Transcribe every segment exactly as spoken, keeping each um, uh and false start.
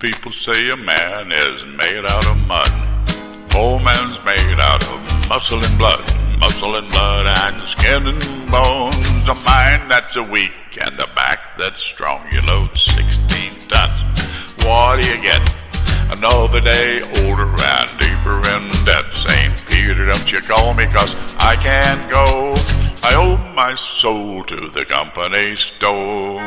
People say a man is made out of mud. Poor man's made out of muscle and blood. Muscle and blood and skin and bones. A mind that's a weak and a back that's strong. You load sixteen tons. What do you get? Another day older and deeper in debt. Saint Peter, don't you call me, 'cause I can't go. I owe my soul to the company store.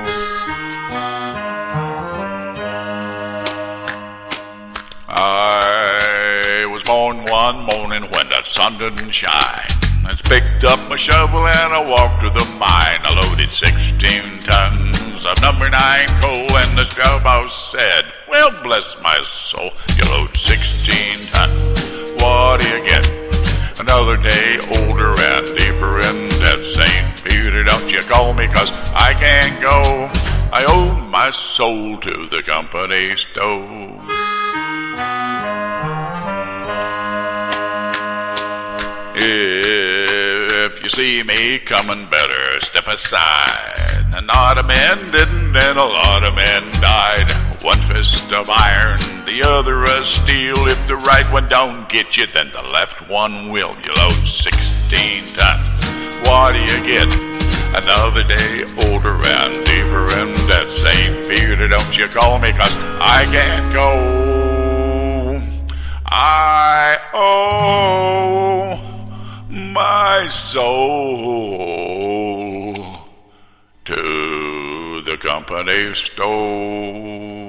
I was born one morning when the sun didn't shine. I picked up my shovel and I walked to the mine. I loaded sixteen tons of number nine coal, and the scrub house said, well, bless my soul, you load sixteen tons. What do you get? Another day older and deeper in debt. Saint Peter, don't you call me, 'cause I can't go. I owe my soul to the company store. If you see me coming, better step aside. A lot of men didn't, and a lot of men died. One fist of iron, the other of steel. If the right one don't get you, then the left one will. You load sixteen tons. What do you get? Another day older and deeper in debt. Saint Peter, don't you call me, 'cause I can't go. I owe my soul to the company store.